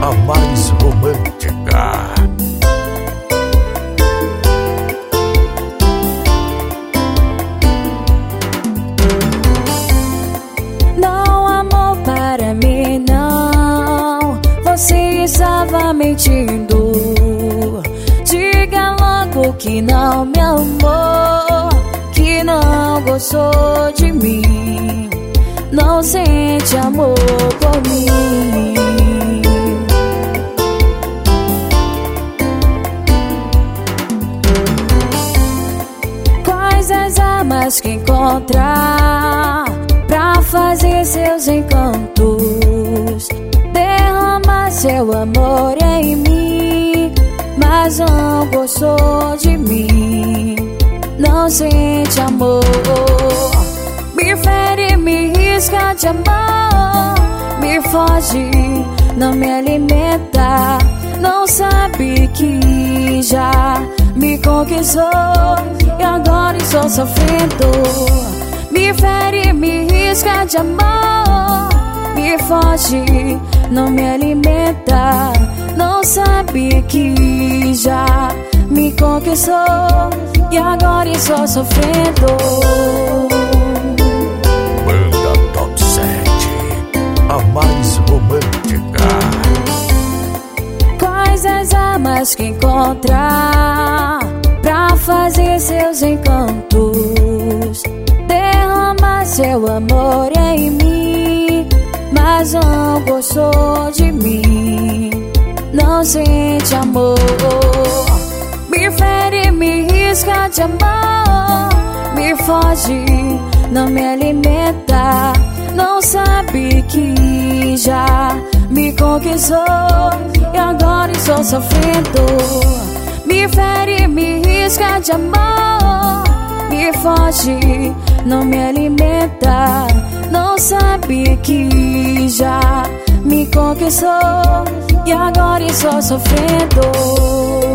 a mais romântica. Não, amor, para mim não. Você estava mentindo. Diga logo que não me amou, que não gostou de mim, não sente amor por mim. Quais as armas que encontrar pra fazer seus encantos, derramar seu amor em mim, mas não gostou de mim, não sente amor. Me fere, me risca de amor, me foge, não me alimenta, não sabe que já me conquistou e agora estou sofrendo. Me fere, me risca de amor, me foge, não me alimenta, não sabe que já me conquistou e agora estou sofrendo. Banda Top 7, a mais romântica. Quais as armas que encontrar pra fazer seus encantos, derramar seu amor em mim, mas não gostou de mim, não sente amor. Me fere, me risca de amor, me foge, não me alimenta, não sabe que já me conquistou e agora estou sofrendo. Me fere, me risca de amor, me foge, não me alimenta, não sabe que já me conquistou e agora estou sofrendo.